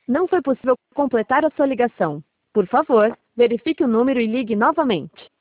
Não foi possível completar a sua ligação. Por favor, verifique o número e ligue novamente.